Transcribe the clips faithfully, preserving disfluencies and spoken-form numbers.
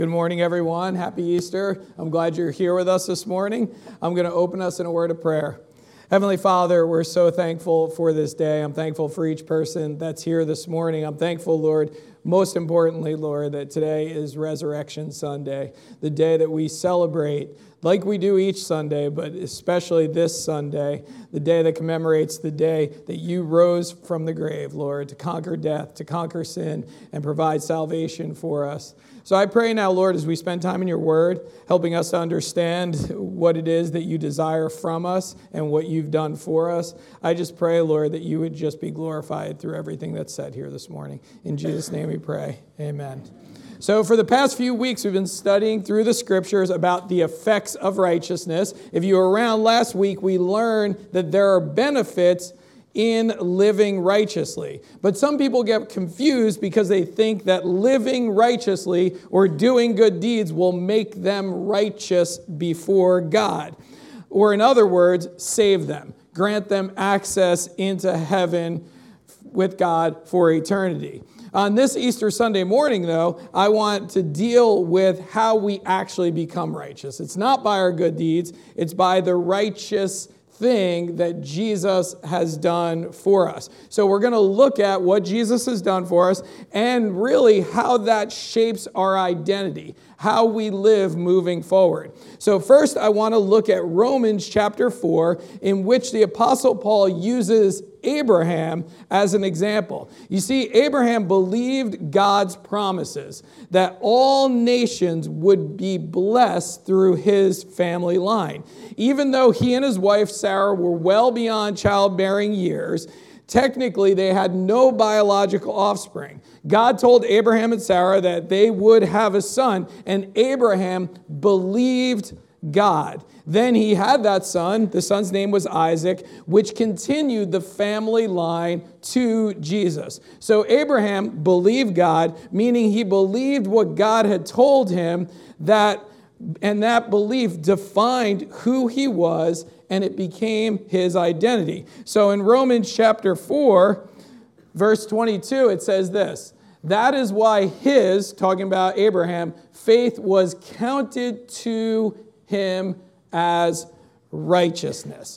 Good morning, everyone. Happy Easter. I'm glad you're here with us this morning. I'm going to open us in a word of prayer. Heavenly Father, we're so thankful for this day. I'm thankful for each person that's here this morning. I'm thankful, Lord, most importantly, Lord, that today is Resurrection Sunday, the day that we celebrate like we do each Sunday, but especially this Sunday, the day that commemorates the day that you rose from the grave, Lord, to conquer death, to conquer sin, and provide salvation for us. So I pray now, Lord, as we spend time in your word, helping us to understand what it is that you desire from us and what you've done for us, I just pray, Lord, that you would just be glorified through everything that's said here this morning. In Jesus' name we pray. Amen. So for the past few weeks, we've been studying through the scriptures about the effects of righteousness. If you were around last week, we learned that there are benefits in living righteously. But some people get confused because they think that living righteously or doing good deeds will make them righteous before God. Or in other words, save them, grant them access into heaven with God for eternity. On this Easter Sunday morning, though, I want to deal with how we actually become righteous. It's not by our good deeds, it's by the righteous thing that Jesus has done for us. So we're going to look at what Jesus has done for us and really how that shapes our identity, how we live moving forward. So first, I want to look at Romans chapter four, in which the Apostle Paul uses Abraham as an example. You see, Abraham believed God's promises that all nations would be blessed through his family line. Even though he and his wife Sarah were well beyond childbearing years, technically they had no biological offspring. God told Abraham and Sarah that they would have a son, and Abraham believed God. Then he had that son. The son's name was Isaac, which continued the family line to Jesus. So Abraham believed God, meaning he believed what God had told him, that, and that belief defined who he was, and it became his identity. So in Romans chapter four, verse twenty-two, it says this: that is why his, talking about Abraham, faith was counted to him as righteousness.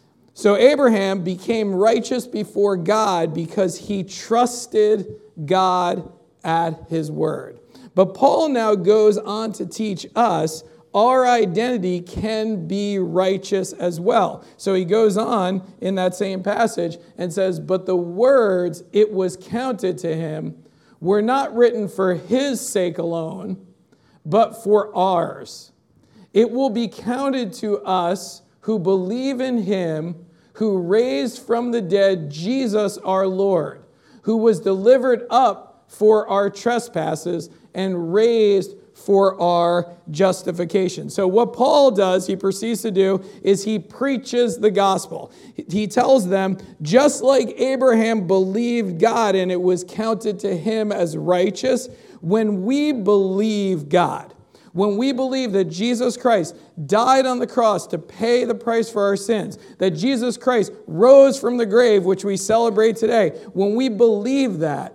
So Abraham became righteous before God because he trusted God at his word. But Paul now goes on to teach us our identity can be righteous as well. So he goes on in that same passage and says, but the words it was counted to him were not written for his sake alone, but for ours. It will be counted to us who believe in him who raised from the dead Jesus our Lord, who was delivered up for our trespasses and raised for our justification. So what Paul does, he proceeds to do, is he preaches the gospel. He tells them, just like Abraham believed God and it was counted to him as righteous, when we believe God, when we believe that Jesus Christ died on the cross to pay the price for our sins, that Jesus Christ rose from the grave, which we celebrate today, when we believe that,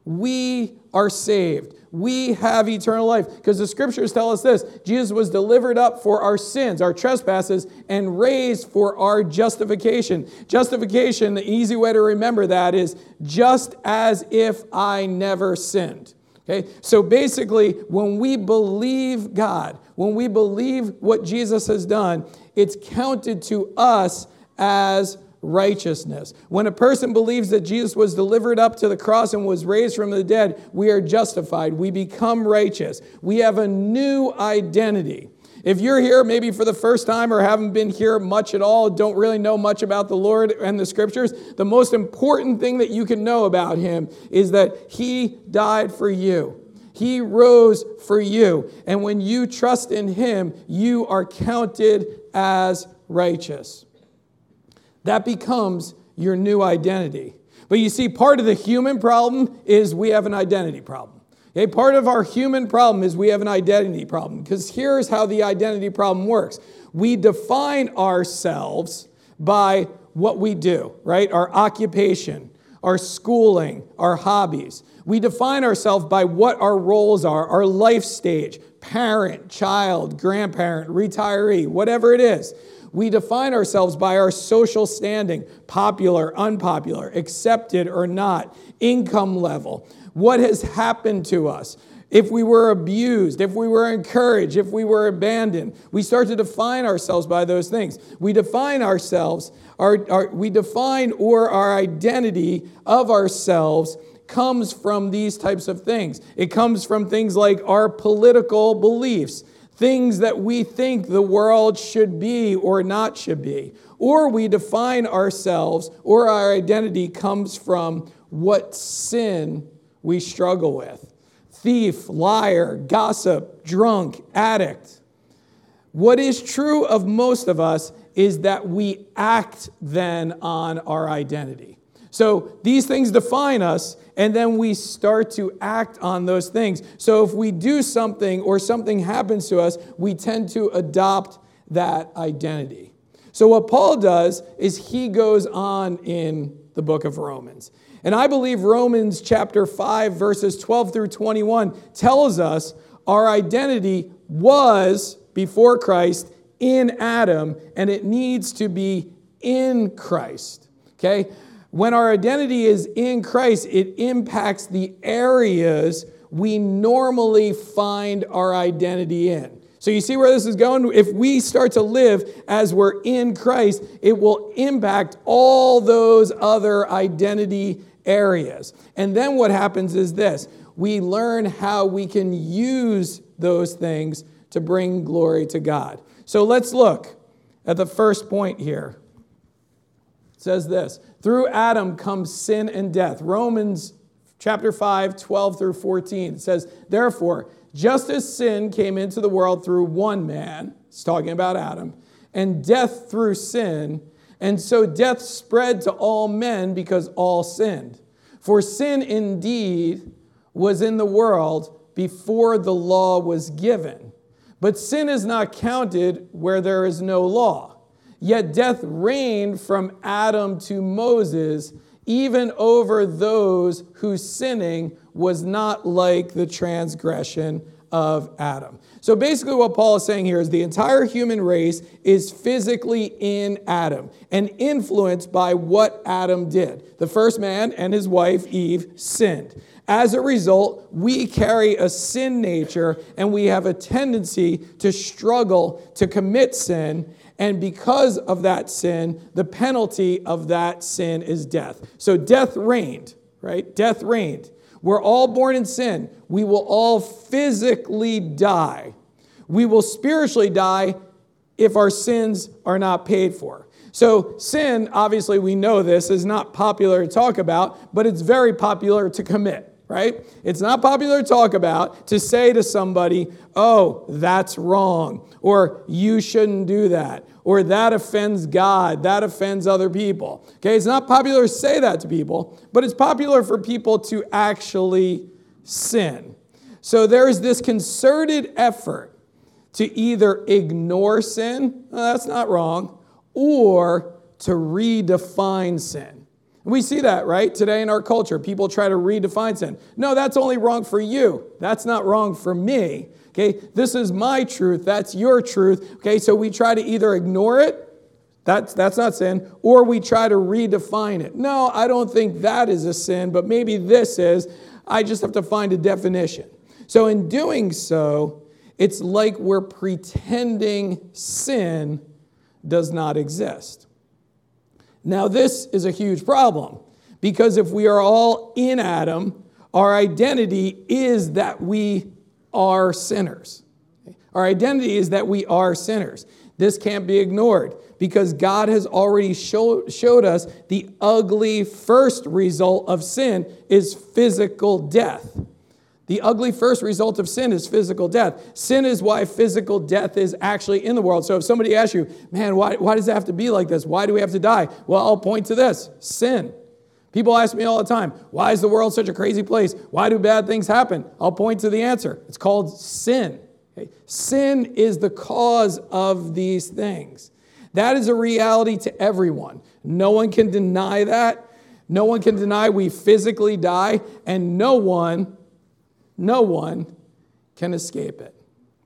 we are saved. We have eternal life. Because the scriptures tell us this: Jesus was delivered up for our sins, our trespasses, and raised for our justification. Justification, the easy way to remember that is just as if I never sinned. Okay, so basically, when we believe God, when we believe what Jesus has done, it's counted to us as righteousness. When a person believes that Jesus was delivered up to the cross and was raised from the dead, we are justified. We become righteous. We have a new identity. If you're here maybe for the first time or haven't been here much at all, don't really know much about the Lord and the scriptures, the most important thing that you can know about him is that he died for you. He rose for you. And when you trust in him, you are counted as righteous. That becomes your new identity. But you see, part of the human problem is we have an identity problem. Okay, part of our human problem is we have an identity problem, because here's how the identity problem works. We define ourselves by what we do, right? Our occupation, our schooling, our hobbies. We define ourselves by what our roles are, our life stage, parent, child, grandparent, retiree, whatever it is. We define ourselves by our social standing, popular, unpopular, accepted or not, income level, what has happened to us. If we were abused, if we were encouraged, if we were abandoned, we start to define ourselves by those things. We define ourselves, our, our, we define or our identity of ourselves comes from these types of things. It comes from things like our political beliefs, things that we think the world should be or not should be. Or we define ourselves, or our identity comes from what sin we struggle with. Thief, liar, gossip, drunk, addict. What is true of most of us is that we act then on our identity. So these things define us, and then we start to act on those things. So if we do something or something happens to us, we tend to adopt that identity. So what Paul does is he goes on in the book of Romans. And I believe Romans chapter five, verses twelve through twenty-one tells us our identity was before Christ in Adam, and it needs to be in Christ. Okay? When our identity is in Christ, it impacts the areas we normally find our identity in. So you see where this is going? If we start to live as we're in Christ, it will impact all those other identity areas. And then what happens is this. We learn how we can use those things to bring glory to God. So let's look at the first point here. It says this. Through Adam comes sin and death. Romans chapter five, twelve through fourteen. It says, therefore, just as sin came into the world through one man, it's talking about Adam, and death through sin, and so death spread to all men because all sinned. For sin indeed was in the world before the law was given. But sin is not counted where there is no law. Yet death reigned from Adam to Moses, even over those whose sinning was not like the transgression of Adam. So basically what Paul is saying here is the entire human race is physically in Adam and influenced by what Adam did. The first man and his wife, Eve, sinned. As a result, we carry a sin nature and we have a tendency to struggle to commit sin. And because of that sin, the penalty of that sin is death. So death reigned, right? Death reigned. We're all born in sin. We will all physically die. We will spiritually die if our sins are not paid for. So sin, obviously we know this, is not popular to talk about, but it's very popular to commit. Right? It's not popular to talk about, to say to somebody, oh, that's wrong, or you shouldn't do that, or that offends God, that offends other people. Okay, it's not popular to say that to people, but it's popular for people to actually sin. So there is this concerted effort to either ignore sin, well, that's not wrong, or to redefine sin. We see that, right? Today in our culture, people try to redefine sin. No, that's only wrong for you. That's not wrong for me. Okay, this is my truth. That's your truth. Okay, so we try to either ignore it, that's, that's not sin, or we try to redefine it. No, I don't think that is a sin, but maybe this is. I just have to find a definition. So in doing so, it's like we're pretending sin does not exist. Now, this is a huge problem because if we are all in Adam, our identity is that we are sinners. Our identity is that we are sinners. This can't be ignored because God has already show, showed us the ugly first result of sin is physical death. The ugly first result of sin is physical death. Sin is why physical death is actually in the world. So if somebody asks you, man, why, why does it have to be like this? Why do we have to die? Well, I'll point to this, sin. People ask me all the time, why is the world such a crazy place? Why do bad things happen? I'll point to the answer. It's called sin. Okay? Sin is the cause of these things. That is a reality to everyone. No one can deny that. No one can deny we physically die, and no one No one can escape it.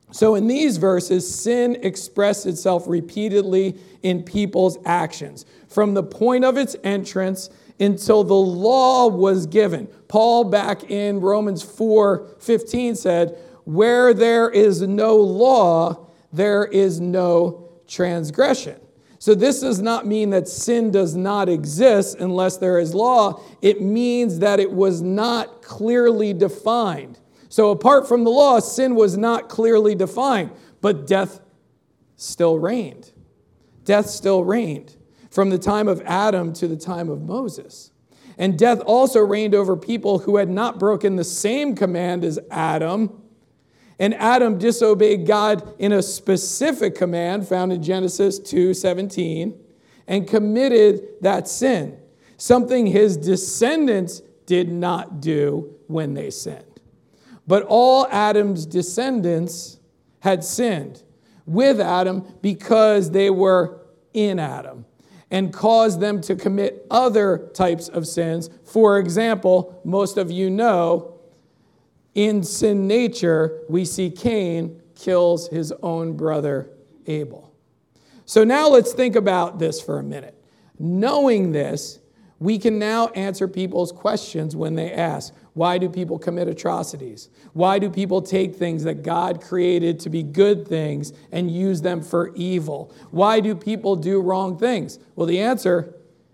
So in these verses, sin expressed itself repeatedly in people's actions, from the point of its entrance until the law was given. Paul, back in Romans four fifteen, said, where there is no law, there is no transgression. So this does not mean that sin does not exist unless there is law. It means that it was not clearly defined. So apart from the law, sin was not clearly defined, but death still reigned. Death still reigned from the time of Adam to the time of Moses. And death also reigned over people who had not broken the same command as Adam. And Adam disobeyed God in a specific command found in Genesis two seventeen and committed that sin, something his descendants did not do when they sinned. But all Adam's descendants had sinned with Adam because they were in Adam and caused them to commit other types of sins. For example, most of you know, in sin nature, we see Cain kills his own brother Abel. So now let's think about this for a minute. Knowing this, we can now answer people's questions when they ask, why do people commit atrocities? Why do people take things that God created to be good things and use them for evil? Why do people do wrong things? Well, the answer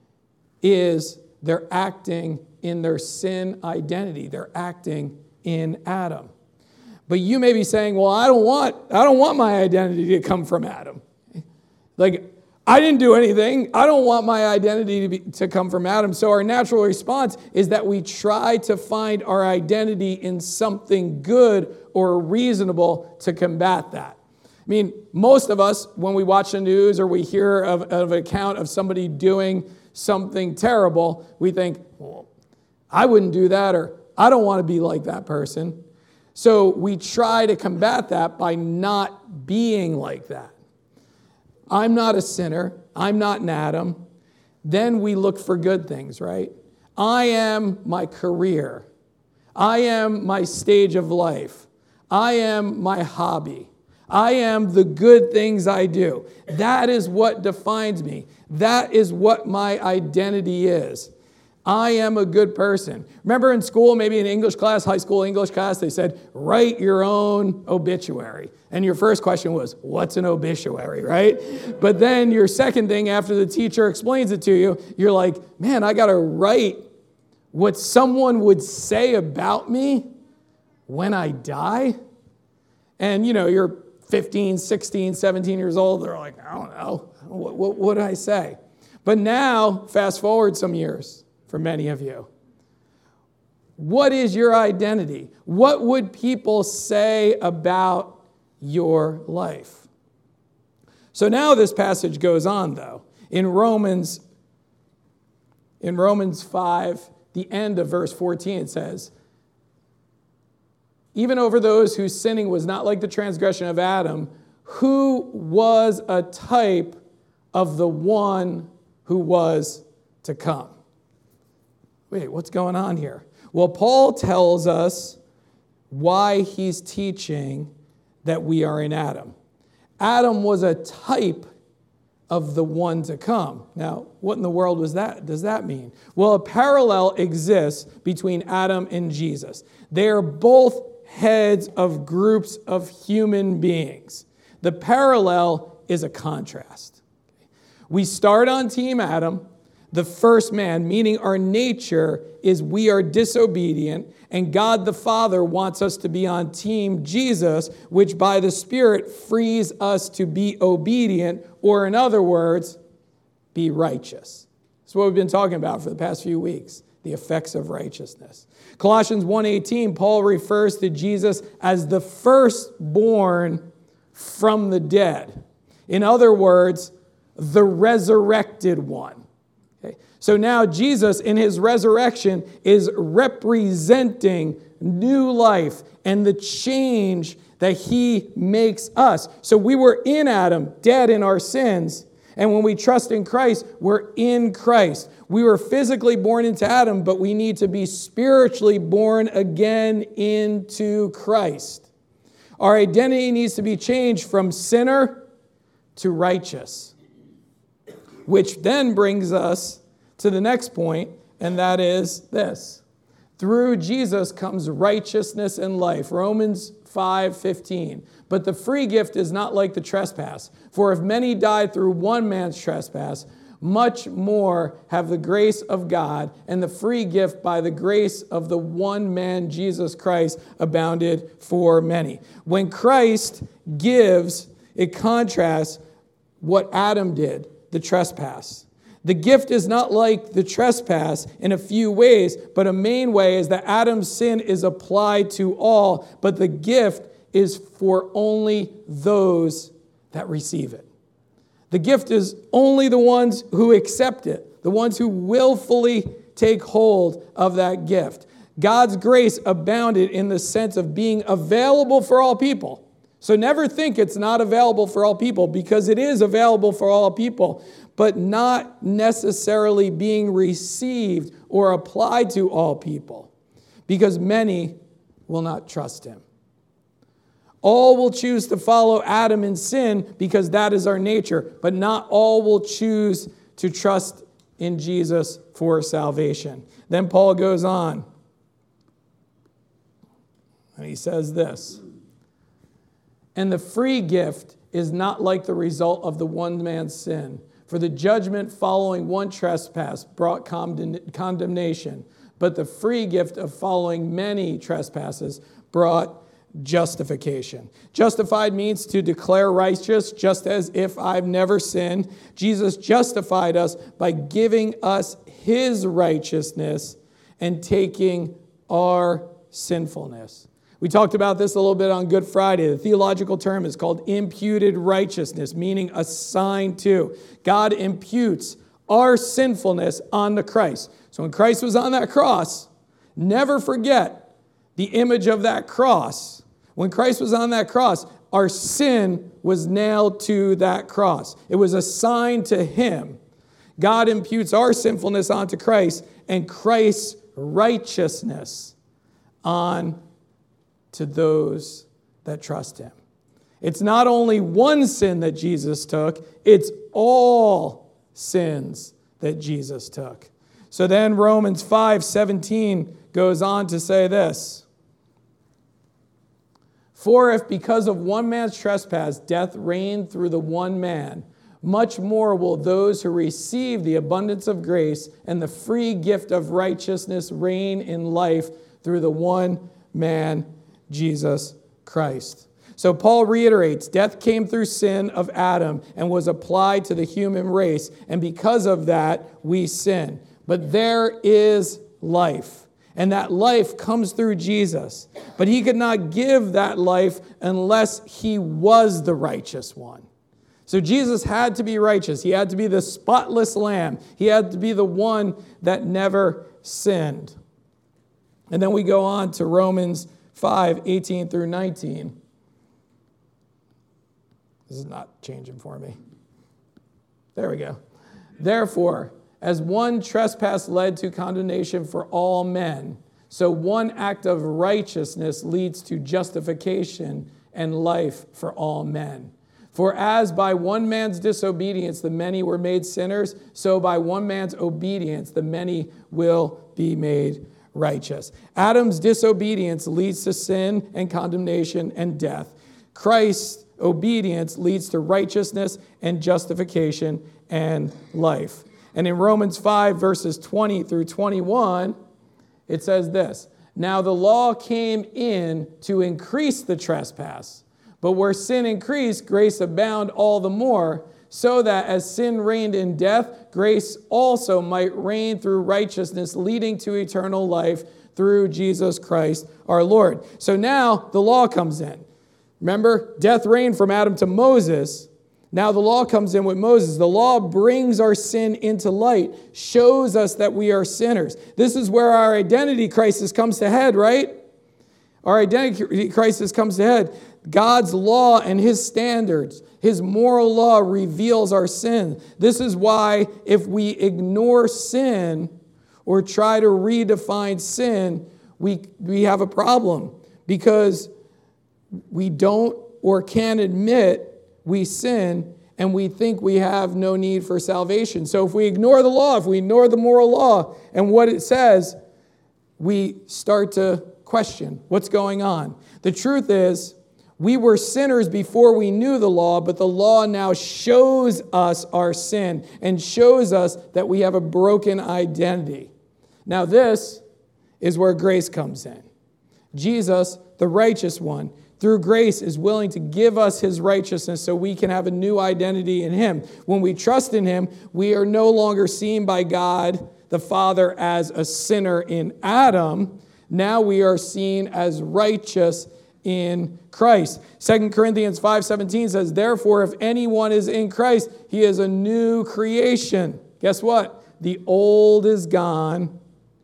is they're acting in their sin identity. They're acting in Adam. But you may be saying, well, I don't want, I don't want my identity to come from Adam. Like, I didn't do anything. I don't want my identity to, be, to come from Adam. So our natural response is that we try to find our identity in something good or reasonable to combat that. I mean, most of us, when we watch the news or we hear of, of an account of somebody doing something terrible, we think, well, I wouldn't do that, or I don't want to be like that person. So we try to combat that by not being like that. I'm not a sinner. I'm not an Adam. Then we look for good things, right? I am my career. I am my stage of life. I am my hobby. I am the good things I do. That is what defines me. That is what my identity is. I am a good person. Remember in school, maybe in English class, high school English class, they said, write your own obituary. And your first question was, what's an obituary, right? But then your second thing after the teacher explains it to you, you're like, man, I got to write what someone would say about me when I die. And, you know, you're fifteen, sixteen, seventeen years old. They're like, I don't know. What, what, what did I say? But now, fast forward some years. For many of you, what is your identity? What would people say about your life? So now this passage goes on, though. In Romans, in Romans five, the end of verse fourteen, it says, even over those whose sinning was not like the transgression of Adam, who was a type of the one who was to come. Wait, what's going on here? Well, Paul tells us why he's teaching that we are in Adam. Adam was a type of the one to come. Now, what in the world was that? Does that mean? Well, a parallel exists between Adam and Jesus. They are both heads of groups of human beings. The parallel is a contrast. We start on Team Adam. The first man, meaning our nature, is we are disobedient, and God the Father wants us to be on Team Jesus, which by the Spirit frees us to be obedient, or in other words, be righteous. That's what we've been talking about for the past few weeks, the effects of righteousness. Colossians one eighteen, Paul refers to Jesus as the firstborn from the dead. In other words, the resurrected one. So now Jesus, in his resurrection, is representing new life and the change that he makes us. So we were in Adam, dead in our sins. And when we trust in Christ, we're in Christ. We were physically born into Adam, but we need to be spiritually born again into Christ. Our identity needs to be changed from sinner to righteous, which then brings us to the next point, and that is this. Through Jesus comes righteousness and life. Romans five fifteen. But the free gift is not like the trespass. For if many died through one man's trespass, much more have the grace of God and the free gift by the grace of the one man, Jesus Christ, abounded for many. When Christ gives, it contrasts what Adam did, the trespass. The gift is not like the trespass in a few ways, but a main way is that Adam's sin is applied to all, but the gift is for only those that receive it. The gift is only the ones who accept it, the ones who willfully take hold of that gift. God's grace abounded in the sense of being available for all people. So never think it's not available for all people, because it is available for all people, but not necessarily being received or applied to all people, because many will not trust him. All will choose to follow Adam in sin because that is our nature, but not all will choose to trust in Jesus for salvation. Then Paul goes on, and he says this, and the free gift is not like the result of the one man's sin. For the judgment following one trespass brought condemnation, but the free gift of following many trespasses brought justification. Justified means to declare righteous, just as if I've never sinned. Jesus justified us by giving us his righteousness and taking our sinfulness. We talked about this a little bit on Good Friday. The theological term is called imputed righteousness, meaning assigned to. God imputes our sinfulness onto Christ. So when Christ was on that cross, never forget the image of that cross. When Christ was on that cross, our sin was nailed to that cross. It was assigned to him. God imputes our sinfulness onto Christ and Christ's righteousness on to those that trust him. It's not only one sin that Jesus took, it's all sins that Jesus took. So then Romans five seventeen goes on to say this. For if because of one man's trespass death reigned through the one man, much more will those who receive the abundance of grace and the free gift of righteousness reign in life through the one man, Jesus Christ. So Paul reiterates, death came through sin of Adam and was applied to the human race, and because of that, we sin. But there is life, and that life comes through Jesus. But he could not give that life unless he was the righteous one. So Jesus had to be righteous. He had to be the spotless lamb. He had to be the one that never sinned. And then we go on to Romans five eighteen through nineteen. This is not changing for me. There we go. Therefore, as one trespass led to condemnation for all men, so one act of righteousness leads to justification and life for all men. For as by one man's disobedience the many were made sinners, so by one man's obedience the many will be made righteous. Adam's disobedience leads to sin and condemnation and death. Christ's obedience leads to righteousness and justification and life. And in Romans five, verses twenty through twenty-one, it says this, now the law came in to increase the trespass, but where sin increased, grace abound all the more, so that as sin reigned in death, grace also might reign through righteousness, leading to eternal life through Jesus Christ our Lord. So now the law comes in. Remember, death reigned from Adam to Moses. Now the law comes in with Moses. The law brings our sin into light, shows us that we are sinners. This is where our identity crisis comes to head, right? Our identity crisis comes to head. God's law and his standards, his moral law reveals our sin. This is why if we ignore sin or try to redefine sin, we, we have a problem, because we don't or can't admit we sin, and we think we have no need for salvation. So if we ignore the law, if we ignore the moral law and what it says, we start to question what's going on. The truth is, we were sinners before we knew the law, but the law now shows us our sin and shows us that we have a broken identity. Now this is where grace comes in. Jesus, the righteous one, through grace is willing to give us his righteousness so we can have a new identity in him. When we trust in him, we are no longer seen by God the Father as a sinner in Adam. Now we are seen as righteous in Christ. Second Corinthians five seventeen says, therefore, if anyone is in Christ, he is a new creation. Guess what? The old is gone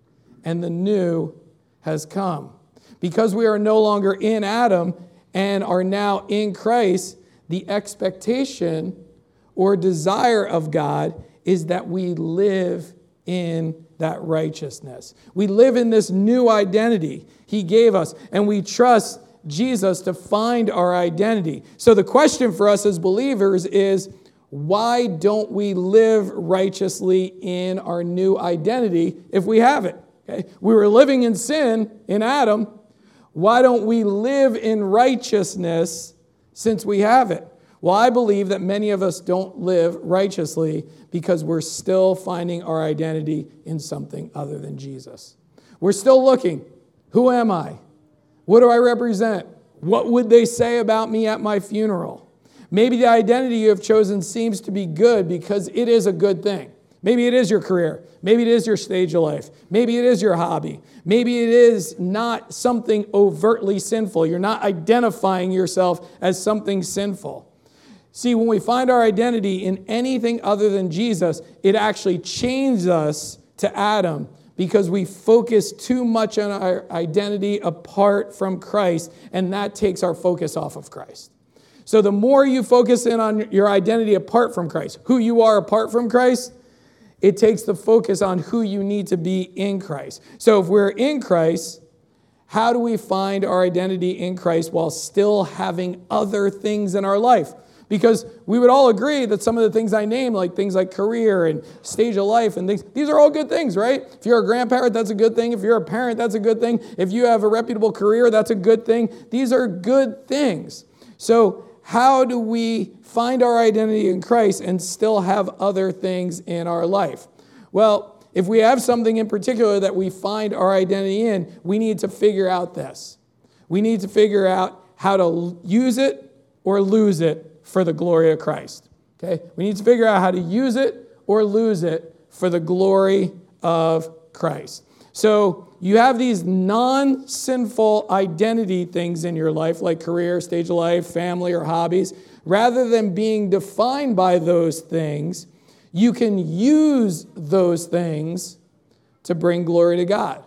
and the new has come. Because we are no longer in Adam and are now in Christ, the expectation or desire of God is that we live in that righteousness. We live in this new identity he gave us, and we trust Jesus to find our identity. So the question for us as believers is, why don't we live righteously in our new identity if we have it? Okay? We were living in sin in Adam. Why don't we live in righteousness since we have it? Well, I believe that many of us don't live righteously because we're still finding our identity in something other than Jesus. We're still looking. Who am I? What do I represent? What would they say about me at my funeral? Maybe the identity you have chosen seems to be good because it is a good thing. Maybe it is your career. Maybe it is your stage of life. Maybe it is your hobby. Maybe it is not something overtly sinful. You're not identifying yourself as something sinful. See, when we find our identity in anything other than Jesus, it actually changes us to Adam because we focus too much on our identity apart from Christ, and that takes our focus off of Christ. So the more you focus in on your identity apart from Christ, who you are apart from Christ, it takes the focus on who you need to be in Christ. So if we're in Christ, how do we find our identity in Christ while still having other things in our life? Because we would all agree that some of the things I named, like things like career and stage of life and things, these are all good things, right? If you're a grandparent, that's a good thing. If you're a parent, that's a good thing. If you have a reputable career, that's a good thing. These are good things. So how do we find our identity in Christ and still have other things in our life? Well, if we have something in particular that we find our identity in, we need to figure out this. We need to figure out how to use it or lose it for the glory of Christ. Okay? We need to figure out how to use it or lose it for the glory of Christ. So you have these non-sinful identity things in your life, like career, stage of life, family, or hobbies. Rather than being defined by those things, you can use those things to bring glory to God.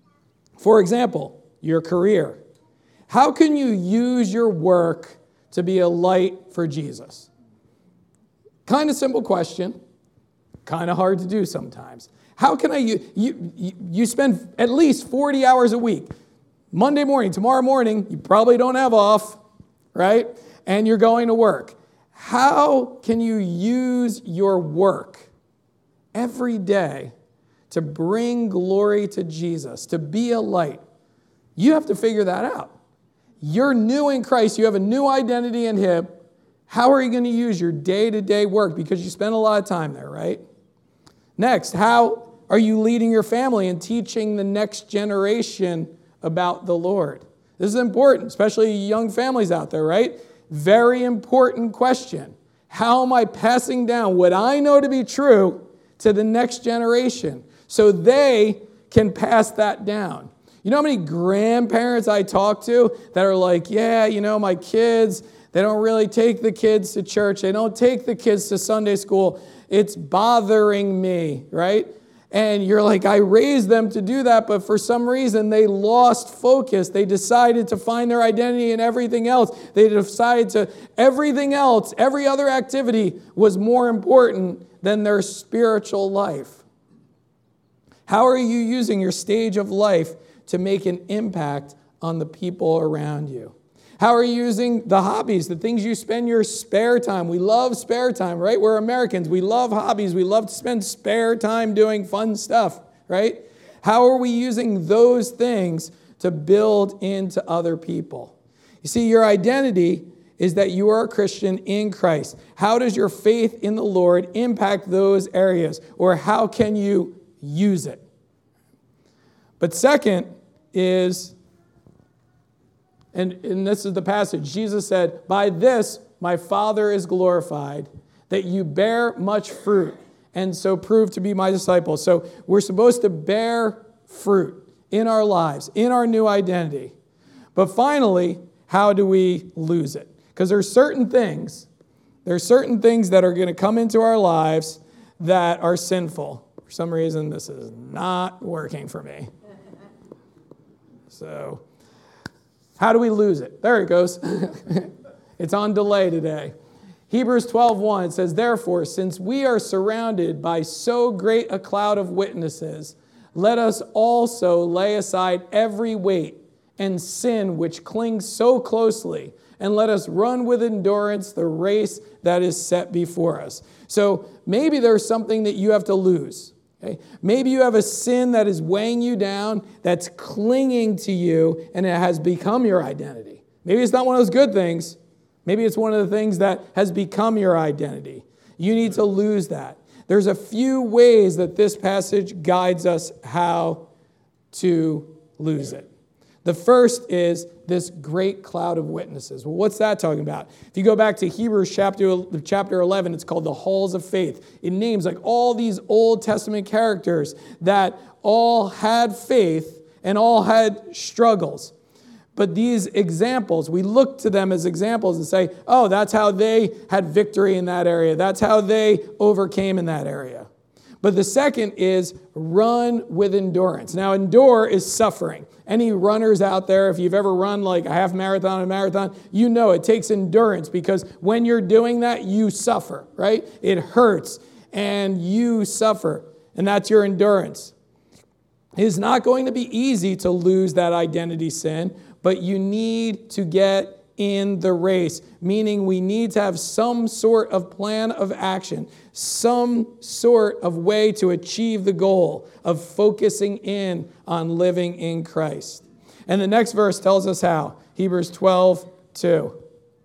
For example, your career. How can you use your work to be a light for Jesus? Kind of simple question. Kind of hard to do sometimes. How can I, you, you, you spend at least forty hours a week. Monday morning, tomorrow morning, you probably don't have off, right? And you're going to work. How can you use your work every day to bring glory to Jesus, to be a light? You have to figure that out. You're new in Christ. You have a new identity in him. How are you going to use your day-to-day work? Because you spend a lot of time there, right? Next, how are you leading your family and teaching the next generation about the Lord? This is important, especially young families out there, right? Very important question. How am I passing down what I know to be true to the next generation so they can pass that down? You know how many grandparents I talk to that are like, yeah, you know, my kids, they don't really take the kids to church. They don't take the kids to Sunday school. It's bothering me, right? And you're like, I raised them to do that, but for some reason they lost focus. They decided to find their identity in everything else. They decided to, everything else, every other activity was more important than their spiritual life. How are you using your stage of life to make an impact on the people around you? How are you using the hobbies, the things you spend your spare time? We love spare time, right? We're Americans. We love hobbies. We love to spend spare time doing fun stuff, right? How are we using those things to build into other people? You see, your identity is that you are a Christian in Christ. How does your faith in the Lord impact those areas? Or how can you use it? But second is, and, and this is the passage, Jesus said, by this my Father is glorified, that you bear much fruit, and so prove to be my disciples. So we're supposed to bear fruit in our lives, in our new identity. But finally, how do we lose it? Because there's certain things, there's certain things that are going to come into our lives that are sinful. For some reason, this is not working for me. So, how do we lose it? There it goes. It's on delay today. Hebrews twelve one, it says, therefore, since we are surrounded by so great a cloud of witnesses, let us also lay aside every weight and sin which clings so closely, and let us run with endurance the race that is set before us. So maybe there's something that you have to lose. Okay? Maybe you have a sin that is weighing you down, that's clinging to you, and it has become your identity. Maybe it's not one of those good things. Maybe it's one of the things that has become your identity. You need to lose that. There's a few ways that this passage guides us how to lose it. The first is this great cloud of witnesses. Well, what's that talking about? If you go back to Hebrews chapter, chapter eleven, it's called the halls of faith. It names like all these Old Testament characters that all had faith and all had struggles. But these examples, we look to them as examples and say, oh, that's how they had victory in that area. That's how they overcame in that area. But the second is run with endurance. Now, endure is suffering. Any runners out there, if you've ever run like a half marathon, a marathon, you know it takes endurance because when you're doing that, you suffer, right? It hurts and you suffer, and that's your endurance. It is not going to be easy to lose that identity sin, but you need to get in the race, meaning we need to have some sort of plan of action, some sort of way to achieve the goal of focusing in on living in Christ. And the next verse tells us how. Hebrews twelve two.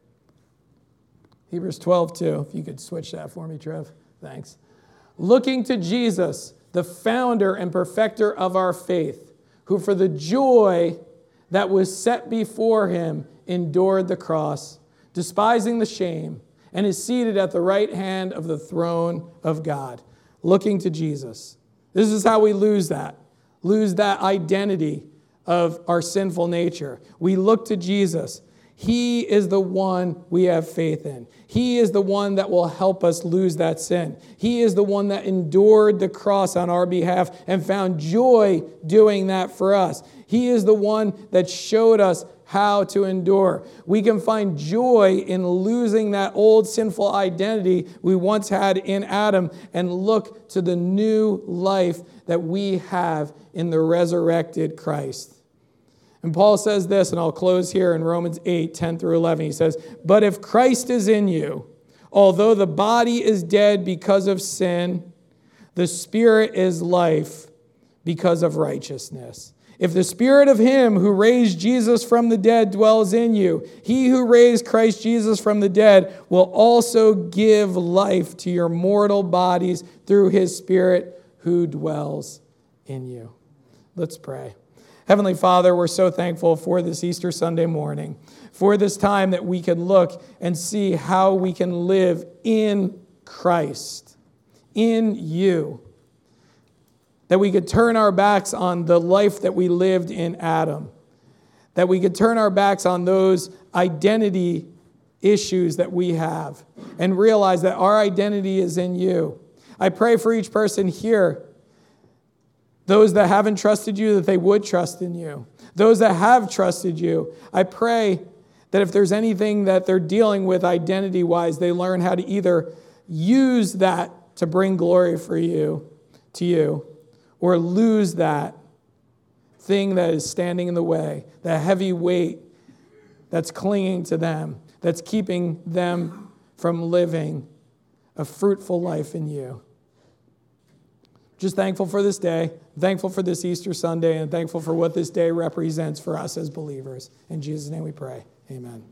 Hebrews twelve two. If you could switch that for me, Trev. Thanks. Looking to Jesus, the founder and perfecter of our faith, who for the joy that was set before him endured the cross, despising the shame, and is seated at the right hand of the throne of God, looking to Jesus. This is how we lose that, lose that identity of our sinful nature. We look to Jesus. He is the one we have faith in. He is the one that will help us lose that sin. He is the one that endured the cross on our behalf and found joy doing that for us. He is the one that showed us how to endure. We can find joy in losing that old sinful identity we once had in Adam and look to the new life that we have in the resurrected Christ. And Paul says this, and I'll close here in Romans eight, ten through eleven. He says, but if Christ is in you, although the body is dead because of sin, the spirit is life because of righteousness. If the spirit of him who raised Jesus from the dead dwells in you, he who raised Christ Jesus from the dead will also give life to your mortal bodies through his spirit who dwells in you. Let's pray. Heavenly Father, we're so thankful for this Easter Sunday morning, for this time that we can look and see how we can live in Christ, in you. That we could turn our backs on the life that we lived in Adam. That we could turn our backs on those identity issues that we have and realize that our identity is in you. I pray for each person here, those that haven't trusted you, that they would trust in you. Those that have trusted you, I pray that if there's anything that they're dealing with identity-wise, they learn how to either use that to bring glory for you, to you, or lose that thing that is standing in the way, that heavy weight that's clinging to them, that's keeping them from living a fruitful life in you. Just thankful for this day, thankful for this Easter Sunday, and thankful for what this day represents for us as believers. In Jesus' name we pray. Amen.